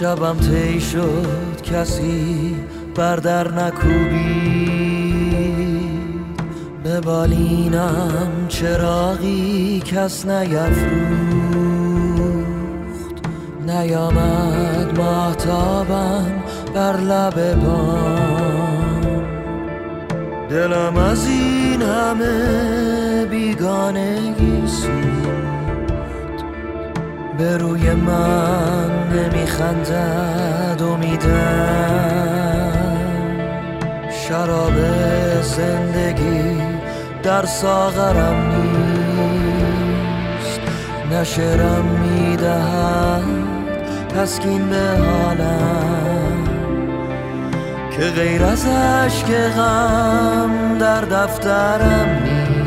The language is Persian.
شبم طی شد کسی بر در نکوبید، به بالینم چراغی کس نیفروخت، نیامد ماهتابم بر لب بام. دلم از این همه بیگانگی سوخت، به روی من نمیخندد امیدم. شراب زندگی در ساغرم نیست، نه شعرم میدهد تسکین به حالم، که غیر از اشک غم در دفترم نیست.